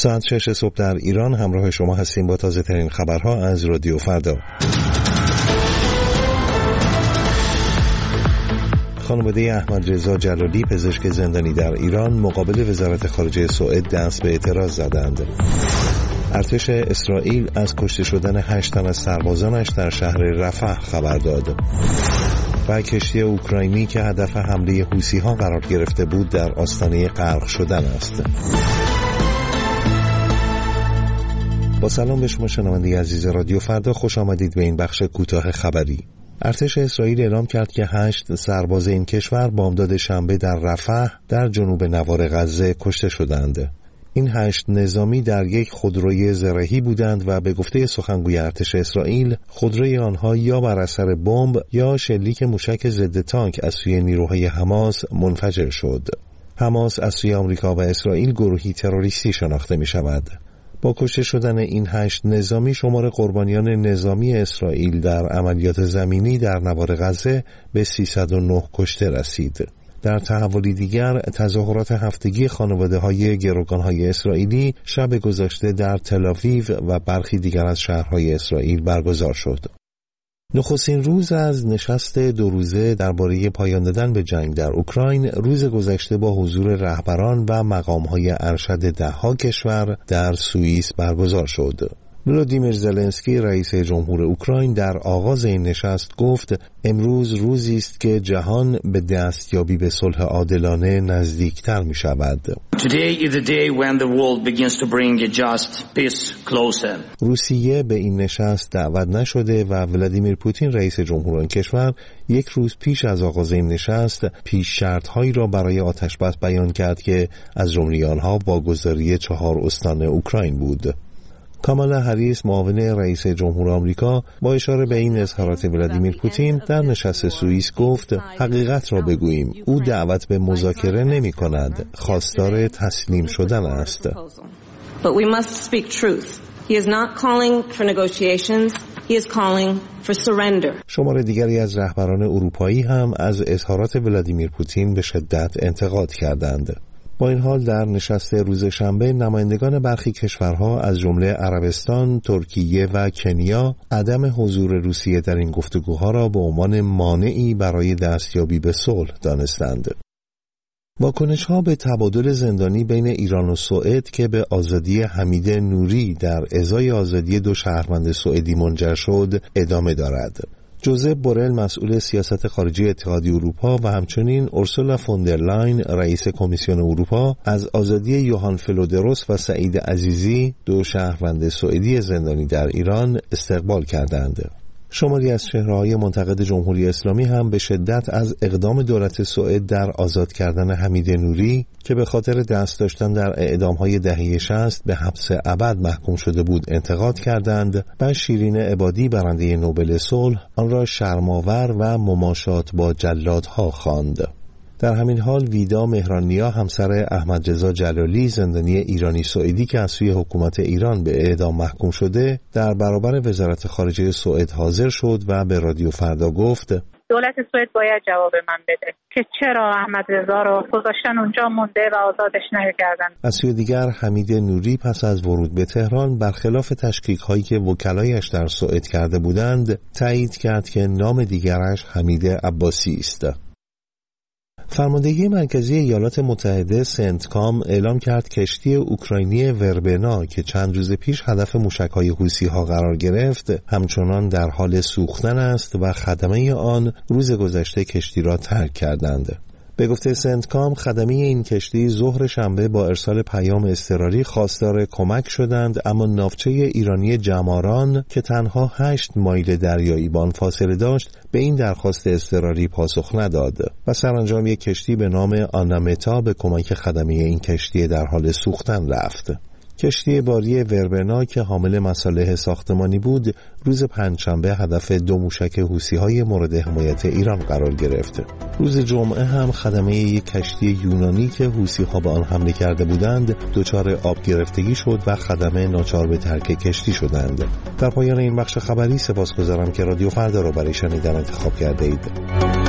ساعت 6 صبح در ایران همراه شما هستیم با تازه ترین خبرها از رادیو فردا. خانواده احمد رضا جلالی پزشک زندانی در ایران مقابل وزارت خارجه سوئد دست به اعتراض زدند. ارتش اسرائیل از کشته شدن 8 تن از سربازانش در شهر رفح خبر داد. و کشتی اوکراینی که هدف حمله حوثی‌ها قرار گرفته بود در آستانه غرق شدن است. با سلام به شما شنونده عزیز رادیو فردا، خوش آمدید به این بخش کوتاه خبری. ارتش اسرائیل اعلام کرد که 8 سرباز این کشور بامداد شنبه در رفح در جنوب نوار غزه کشته شدند. این 8 نظامی در یک خودروی زرهی بودند و به گفته سخنگوی ارتش اسرائیل خودروی آنها یا بر اثر بمب یا شلیک موشک ضد تانک از سوی نیروهای حماس منفجر شد. حماس از سوی آمریکا و اسرائیل گروهی تروریستی شناخته می شود. با کشته شدن این 8 نظامی شمار قربانیان نظامی اسرائیل در عملیات زمینی در نوار غزه به 309 کشته رسید. در تحولی دیگر تظاهرات هفتگی خانواده‌های گروگان‌های اسرائیلی شب گذشته در تل‌آویو و برخی دیگر از شهرهای اسرائیل برگزار شد. نخستین روز از نشست 2 روزه درباره پایان دادن به جنگ در اوکراین روز گذشته با حضور رهبران و مقام‌های ارشد 10 کشور در سوئیس برگزار شد. ولودیمیر زلنسکی رئیس جمهور اوکراین در آغاز این نشست گفت امروز روزی است که جهان به دستیابی به صلح عادلانه نزدیکتر می شود. روسیه به این نشست دعوت نشده و ولادیمیر پوتین رئیس جمهور این کشور یک روز پیش از آغاز این نشست پیش شرط‌هایی را برای آتش‌بس بیان کرد که از جمله آنها واگذاری 4 استان اوکراین بود. کامالا هریس معاون رئیس جمهور آمریکا با اشاره به این اظهارات ولادیمیر پوتین در نشست سوئیس گفت حقیقت را بگوییم، او دعوت به مذاکره نمی کند، خواستار تسلیم شدن است. شمار دیگری از رهبران اروپایی هم از اظهارات ولادیمیر پوتین به شدت انتقاد کردند. با این حال در نشست روز شنبه نمایندگان برخی کشورها از جمله عربستان، ترکیه و کنیا عدم حضور روسیه در این گفتگوها را به عنوان مانعی برای دستیابی به صلح دانستند. واکنش‌ها به تبادل زندانی بین ایران و سوئد که به آزادی حمید نوری در ازای آزادی 2 شهروند سوئدی منجر شد ادامه دارد. جوزپ بورل مسئول سیاست خارجی اتحادیه اروپا و همچنین اورسولا فوندرلاین رئیس کمیسیون اروپا از آزادی یوهان فلودروس و سعید عزیزی 2 شهروند سوئدی زندانی در ایران استقبال کردند. شماری از چهره‌های منتقد جمهوری اسلامی هم به شدت از اقدام دولت سوئد در آزاد کردن حمید نوری که به خاطر دست داشتن در اعدام‌های دهه 60 به حبس ابد محکوم شده بود انتقاد کردند و شیرین عبادی برنده نوبل صلح آن را شرم‌آور و مماشات با جلادها خواند. در همین حال ویدا مهرانیا همسر احمد رضا جلالی زندانی ایرانی سوئدی که از سوی حکومت ایران به اعدام محکوم شده در برابر وزارت خارجه سوئد حاضر شد و به رادیو فردا گفت دولت سوئد باید جواب من بده که چرا احمد رضا رو گذاشتن اونجا مونده و آزادش نکردن. از سوی دیگر حمید نوری پس از ورود به تهران برخلاف تشکیک‌هایی که وکلایش در سوئد کرده بودند تایید کرد که نام دیگرش حمید عباسی است. فرماندهی مرکزی ایالات متحده سنتکام اعلام کرد کشتی اوکراینی وربنا که چند روز پیش هدف موشک‌های حوثی‌ها قرار گرفت همچنان در حال سوختن است و خدمه آن روز گذشته کشتی را ترک کردند. به گفته سنتکام خدمه این کشتی ظهر شنبه با ارسال پیام اضطراری خواستار کمک شدند، اما ناوچه ایرانی جماران که تنها 8 مایل دریایی با آن فاصله داشت به این درخواست اضطراری پاسخ نداد و سرانجام یک کشتی به نام آنامتا به کمک خدمه این کشتی در حال سوختن رفت. کشتی باری وربنا که حامل مصالح ساختمانی بود روز پنجشنبه هدف 2 موشک حوثی‌های مورد حمایت ایران قرار گرفت. روز جمعه هم خدمه یک کشتی یونانی که حوثی‌ها به آن حمله کرده بودند دچار آب گرفتگی شد و خدمه ناچار به ترک کشتی شدند. در پایان این بخش خبری سپاسگزارم که رادیو فردا را برای شنیدن انتخاب کرده اید.